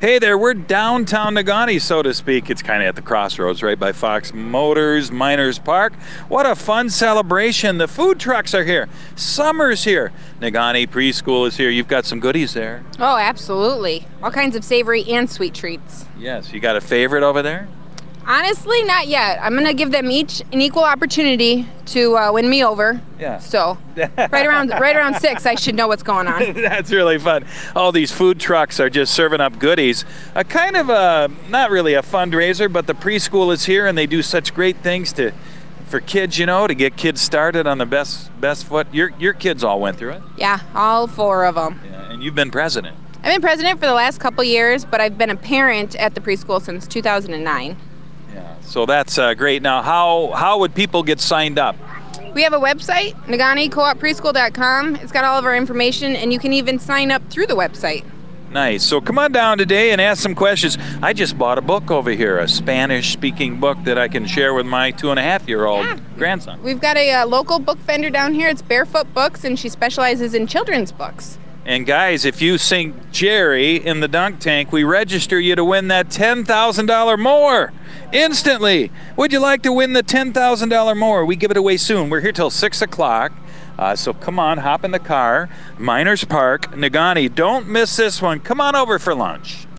Hey there, we're downtown Negaunee, so to speak. It's kind of at the crossroads right by Fox Motors, Miners Park. What a fun celebration. The food trucks are here. Summer's here. Negaunee Preschool is here. You've got some goodies there. Oh, absolutely. All kinds of savory and sweet treats. Yes, you got a favorite over there? Honestly, not yet. I'm going to give them each an equal opportunity to win me over. Yeah. So, right around 6, I should know what's going on. That's really fun. All these food trucks are just serving up goodies. A kind of a, not really a fundraiser, but the preschool is here and they do such great things for kids, you know, to get kids started on the best foot. Your kids all went through it? Yeah, all 4 of them. Yeah, and you've been president. I've been president for the last couple years, but I've been a parent at the preschool since 2009. Yeah, so that's great. Now, how would people get signed up? We have a website, NegaUneeCoopPreschool.com. It's got all of our information, and you can even sign up through the website. Nice. So come on down today and ask some questions. I just bought a book over here, a Spanish-speaking book that I can share with my 2.5-year-old grandson. We've got a local book vendor down here. It's Barefoot Books, and she specializes in children's books. And guys, if you sing Jerry in the dunk tank, we register you to win that $10,000 more instantly. Would you like to win the $10,000 more? We give it away soon. We're here till 6 o'clock. So come on, hop in the car. Miners Park, Negaunee. Don't miss this one. Come on over for lunch.